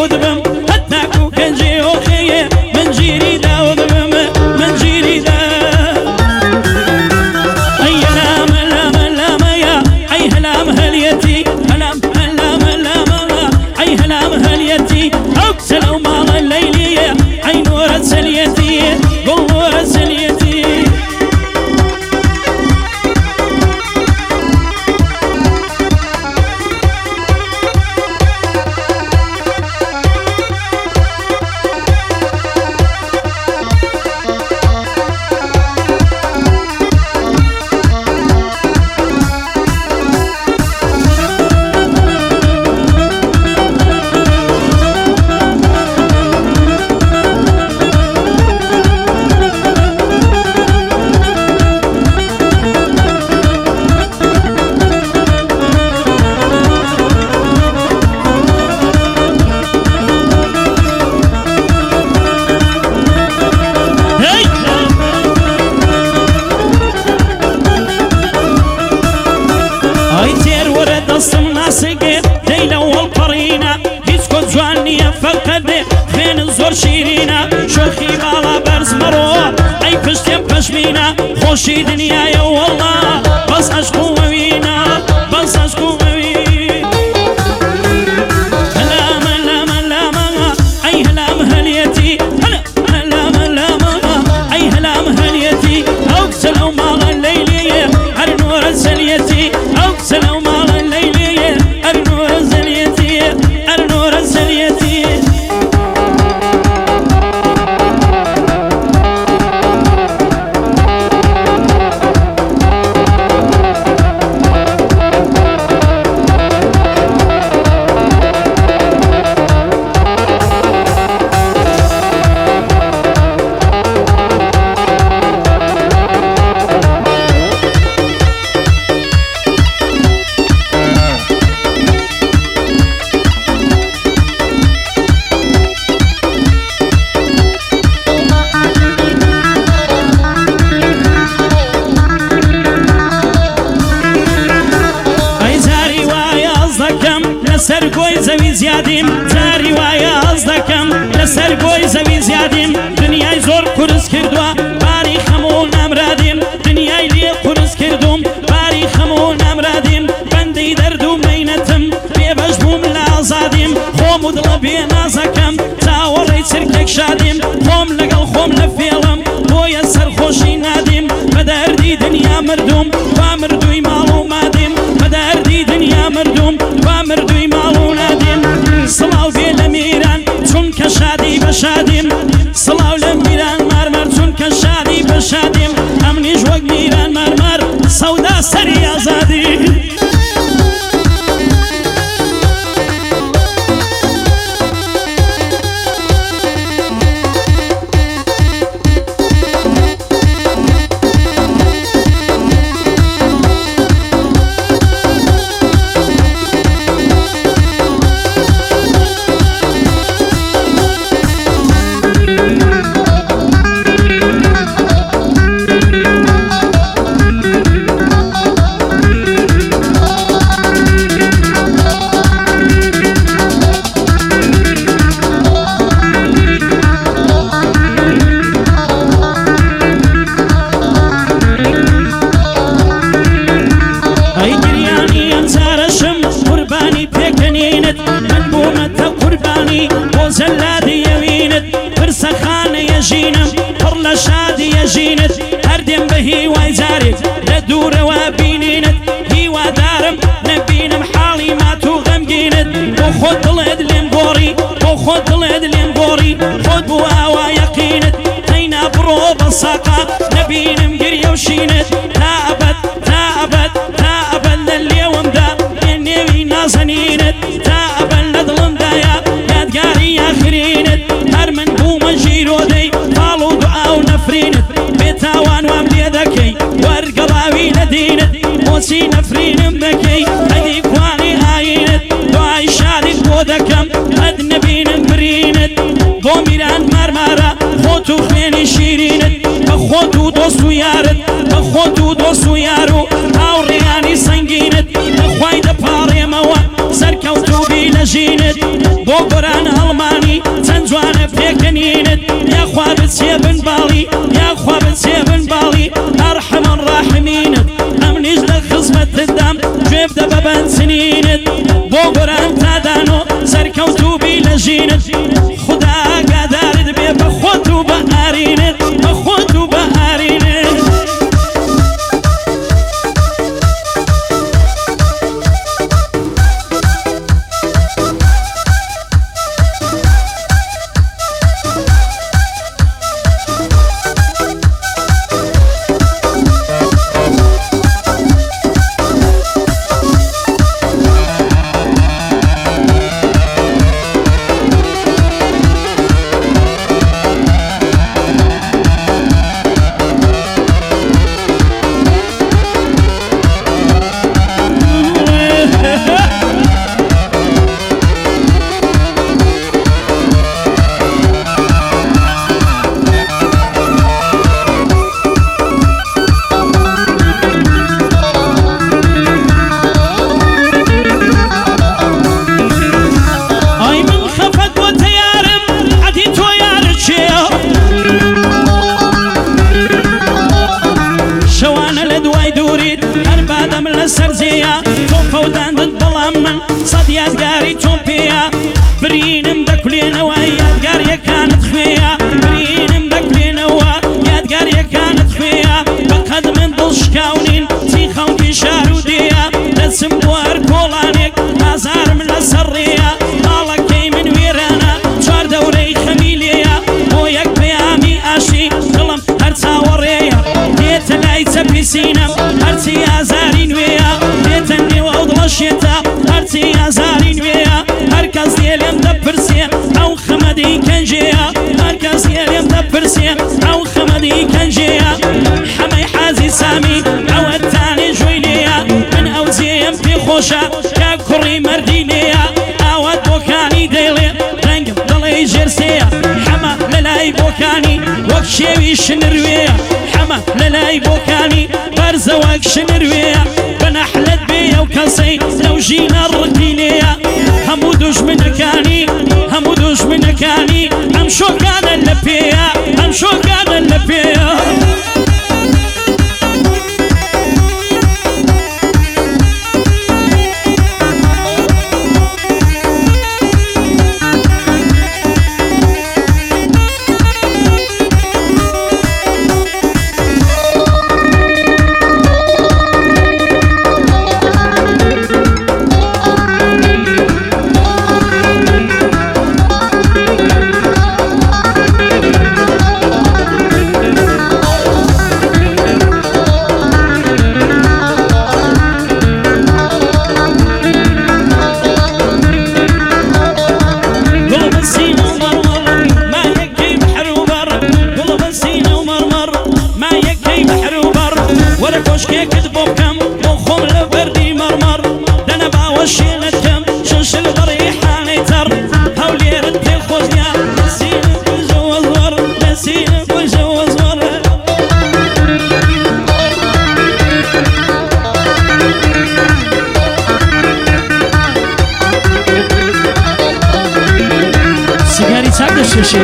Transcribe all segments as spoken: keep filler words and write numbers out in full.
داود بم هتاكو كنجي وخيه من جيري داود بم من جيري دا اي هلام هلام هلام يا اي هلام هليتي هلام هلام هلام اي هلام هليتي اقتلوا مال الليليه اي نور سليتي قول نور سليتي شيرينا شوخي بالا برز مرو اي پشتم پشمینا خوشی دنیای والله بس عشقو موینا بس عشقو موینا هلام هلام هلام اي هلام هليتي هلام هلام اي هلام هليتي اقتلوا مال الليليه النور الزليتي اقتلوا مال الليليه النور الزليتي النور الزليتي لسر گوی زوی زیادیم زاری وای از دکم لسر گوی زوی زیادیم دنیای زور قرص کردوا باری خمون امرادیم دنیای لی قرص کردم باری خمون امرادیم بندی دردو مینتم بیبش بوم لازادیم خوم و دل بی نازکم تاوری سرکک شادیم خوم لگل خوم لفیلم بوی سرخوشی نادیم بدردی دنیا مردم و مردوی معلوماتیم بدردی دنیا مردم و مردوی معلوماتیم صلاو بی لمیران چون که شادی بشادیم صلاو لمیران مرمر چون که شادی بشادیم امنیش وگ میران مرمر سودا سری آزادی زلادي يمينت فرسخان يجينم فرلا شادي يجينت هردم بهي ويزارك لدور وابينينت هي ودارم نبينم حالي ما توغم جينت وخد الهد لمبوري وخد الهد لمبوري خد بواوا يقينت تينا برو بصاقة نبينم قرية وشينت تابت تابت تابت لليوم دا ينوي نازنينت تابت لظلم دايا يادقاري آخرينت هرمن بوما جيرو دي قالوا دعاو نفرينت بيتاوان واملي ذكي وارقلاوي لدينت موسي نفرين بكي هديك واني آينت دعاي شادي بودكم قد نبين برينت بوميران مرمارا خوتو خليني شيرينت بخوتو دوستو يارت بخوتو دوستو يارو او رياني سنگينت بخواي دباري موا سركوتو بي لجينت بوغران هلما برینم دەکولێنەوە یادگاریەکانت خوێیە برینم دەکولێنەوە یادگاریەکانت خوێیە بەقەد من دڵشکاونین چی خەڵکی شار و دێیە دەچم بۆ هەر کۆڵانێک ئازارم لەسەر ڕێیە ماڵەکەی من وێرانە چوار دەورەی خەمی لێیە بۆ یەک پەیامی ئاشی دڵم هەر چاوەڕێیە دێتە لای چەپیسینم هەرچی ئازاری نوێیە دێتە نێوە ئەو دڵەشێتە هەرچی ئازاری نوێیە هەرکەس دێ لێم دەپرسێ ئەو خەمەدی کەنجەیە هەرکەس دێ لێم دەپرسێ ئەو خەمەدی کەنجەیە حەمەی حازی سامی ئەوەتانێ ژۆی لێیە من ئەو جێم پێ خۆشە کە کوڕی مەردی لێیە ئاوەت بۆکانی دەیڵێ ڕەنگم دڵێ ژێرسەیە حەمە لەلای بۆکانی وەک شێوی شنروێیە حەمە لەلای بۆکانی بەرزە وەک شنروێیە بەنەحلت بێ ئەو کەسەی لەو ژینە ڕقی لێیە هەموو دوژمنەکانی هەموو دوژمنەکانی ئەم شۆکانە لە پێیە ئەم شۆکانە لە پێیە سیگاری چاک دەشێشێ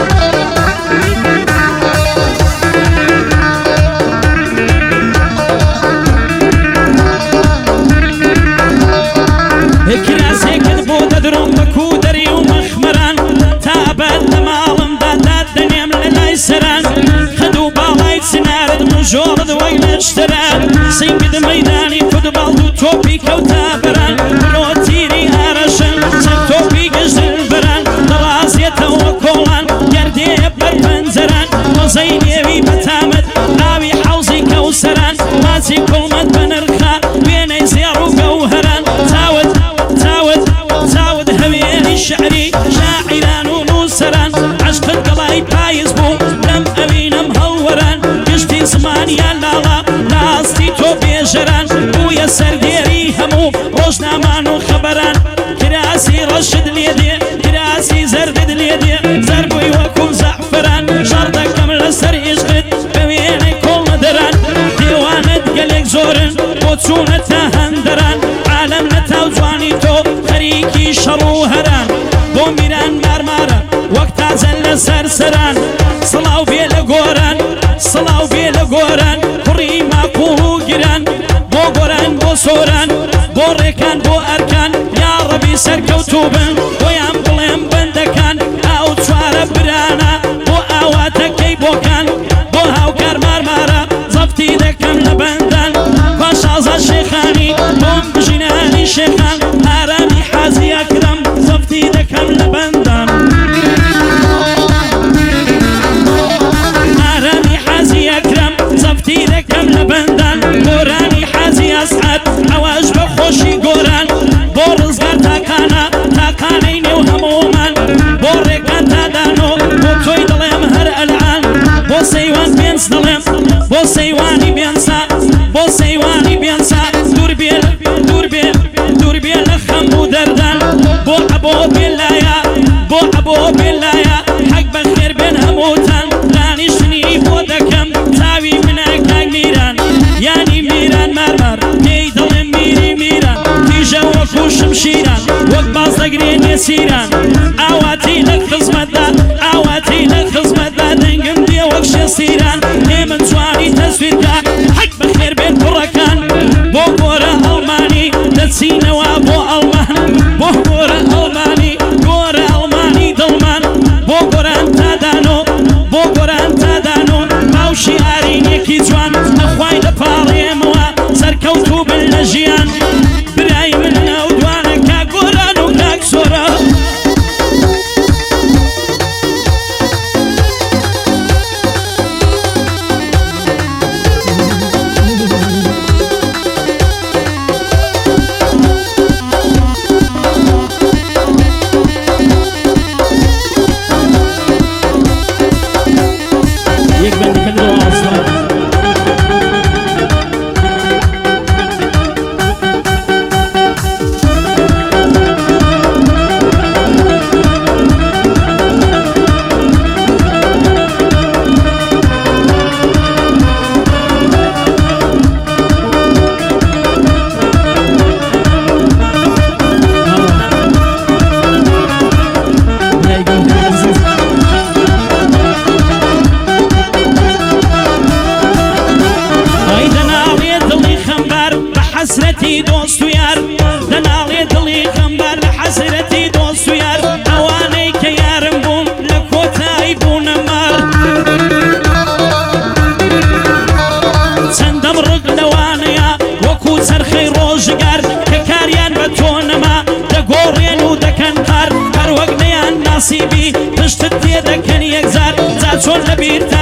کراسێکت بۆ دەدرۆم بە کودەری و مەخمەران تا ئەبەد لە ماڵمدا داد دەنێم لە لای سەران خەد و باڵای چنارت مژۆڕت وەک لەشتەران سینگت مەیدانی فوتباڵ و تۆپی کەوتا بەران بڕۆ تیری ئارەشن چەند تۆپی گەشتن بەران دەڕازێتەوە کۆڵان گەردێ بەر پەنجەران وەزەی نێوی بەتامەت ئاوی حەوزی کەوسەران ماچی کوڵمەت بە نرخە وێنەی زێڕ و گەوهەران چاوت چاوت چاوت هەوێنی شعری شاعران و نووسەران عەشقت گەڵای پاییز بوو لەم ئەوینەم هەڵوەران گشتی زمانیان لاڵا لاستی تۆ بێژەران بوویە سەردێری هەموو ڕۆژنامان و خەبەران کراسی ڕەشت لێ دێ کراسی زەردت لێ دێ زەربووی وەکو زەعفران شەڕ دەکەم لەسەر عیشقت بە وێنەی کۆڵمەدەران دێوانت گەلێک زۆرن بۆ چوونەتە هەندەران عالەم نەتاو جوانی تۆ خەریکی شەڕ و هەران بۆ میران مارمارە وەک تاجە لەسەر سەران سڵاو بێ لە گۆران سڵاو بێ لە گۆران کوڕی ماکوڵ و گیران بۆ گۆران بۆ سۆران بۆ ڕێکان بۆ ئەرکان یا ڕەبی سەرکەوتوو بن بۆیان بڵێم بەندەکان ئاو چوارە برانە بۆ ئاواتەکەی بۆکان بۆ هاوکار مارمارە زەفتی دەکەم لە بەندان پاشازە شێخانی بۆم بژینانی شێخان ئارامی حازی ئەکرەم زەفتی دەکەم لە بەندان ئارامی حازی ئەکرەم زەفتی دەکەم لە بەندان گۆرانی حازی ئەسعەد ئەوەش بە خۆشی گۆران بۆ ڕزگار تاکانە تاکانەی نێو هەموومان بۆ ڕێکان تادانۆ بۆ تۆی دڵێم هەر ئەلعان بۆ سەیوان پێنج دڵێم بۆ سەیوانی بێنسا بۆ سەیوانی بێنسا دوور بێ دوور بێ دوور بێ لە خەم و دەردان بۆ ئەبۆ بێلایە بۆ ئەبۆ بێلایە حەق بەخێر بێن هەمووتان دانیشتنی بۆ دەکەم چاوی منە کاک میران یانی میران مارمار پێی دڵێم میری میران تیژە وەکو شمشیران وەک باز دەگرێ نێسیران ئاواتی لە خزمەتدا ئاواتی لە خزمەتدا دەنگم دێ وەک شێسیران هێ من جوانی تەسویرکە حەق بەخێر بێن کوڕەکان بۆ گۆرە ئەڵمانی دەچینەوە بۆ ئەڵمان بۆ گۆرە ئەڵمانی گۆرە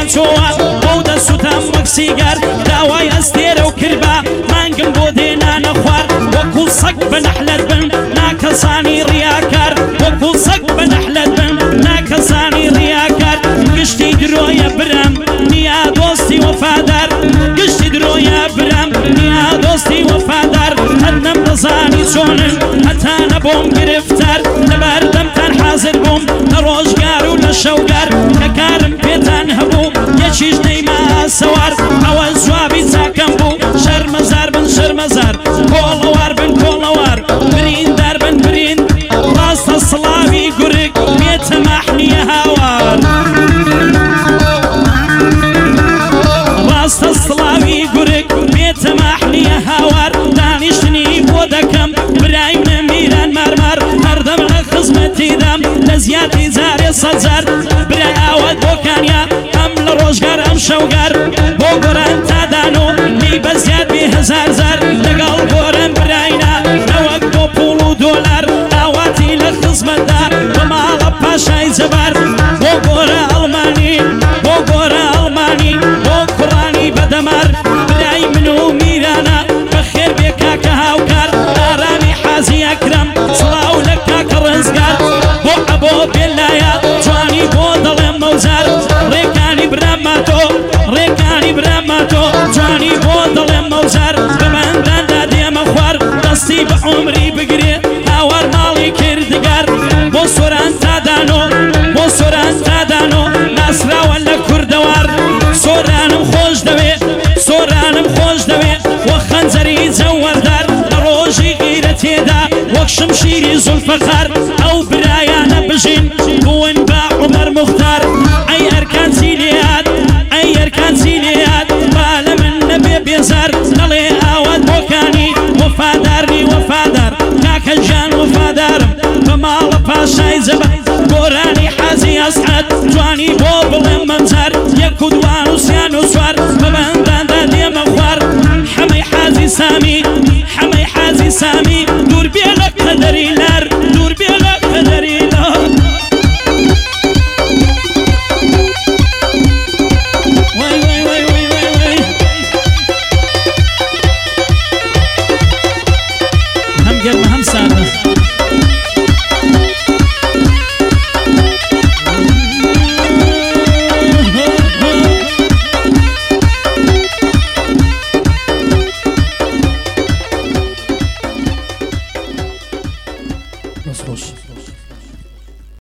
دەچۆوە بۆ دەسووتەم وەک سیگار داوای ئەستێرە و کربا مانگم بۆ دێنانە خوار وەکو سەگ بە نەحلەت بن ناکەسانی ڕیاکار وەکو سەگ بە نەحلەت بن ناکەسانی ڕیاکار گشتی درۆیە برام نیا دۆستی وەفادار گشتی درۆیە برام نیا دۆستی وەفادار هەر نەمدەزانی چۆنن هەتا نەبۆم گرفتار لەبەردەمتان حازر بووم لە ڕۆژگار و لە شەوگار کە کارم پێتان هەبوو یەکیش نەیما سەوار ئەوە جوابی چاکەم بوو شەرمەزار بن شەرمەزار کۆڵەوار بن کۆڵەوار بریندار بن بریند ڕاستە سڵاوی گورگ بێتە ماحنیە هاوار ڕاستە سڵاوی گورگ بێتە ماحنیە هاوار دانیشتنی بۆ دەکەم برایم نەمیران مارمار هەردەم لە خزمەتیدام لە زیادی جارێ سەجار برای ئاوات بۆ کانیا ئەم لە ڕۆژگار ئەم شەوگار بۆ گۆران تادانۆ لی بە زیاد بێ هەزار زار لەگەڵ گۆران براینا نەوەک بۆ پوڵ و دۆلار ئاواتی لە خزمەتدا بە ماڵە پاشای جەبار بۆ گۆرە ئەڵمانی بۆ گۆرە ئەڵمانی بۆ کوڕانی بەدەمار برای من و میرانە بەخێر بێ کاکە هاوکار ئارانی حازی ئەکرەم سڵاو لە کاکە ڕزگار بۆ ئەبۆ بێلایە جوانی بۆ دەڵێم مەوزار ڕێکانی براماتۆ ڕێکانی براماتۆ جوانی بۆ دەڵێم مەوزار بەمەنداندا دێمە خوار دەستی بە عومری بگرێ هاوار ماڵی کردگار بۆ سۆران تادانۆ بۆ سۆران تادانۆ ناسراوە لە کوردەوار سۆرانم خۆش دەوێ سۆرانم خۆش دەوێ وە خەنجەری جەوەردار لە ڕۆژی غیرەتێدا وەک شمشیری زولفەقار ئەو برایانە بژین بوون بە عومەر موختار ئەی ئەرکان چیلێات ئەی ئەرکان چیلێات با لە من نەبێ بێزار نەڵێ ئاوات بۆکانی وەفادارنی وەفادار کاکە ژیان وەفادارم بە ماڵە پاشای جەبە گۆرانی حازی ئەسعەد جوانی بۆ بڵێم مەمزار یەک و دوان و سیان و سوار بەبەنداندا دێمە خوار حەمەی حازی سامی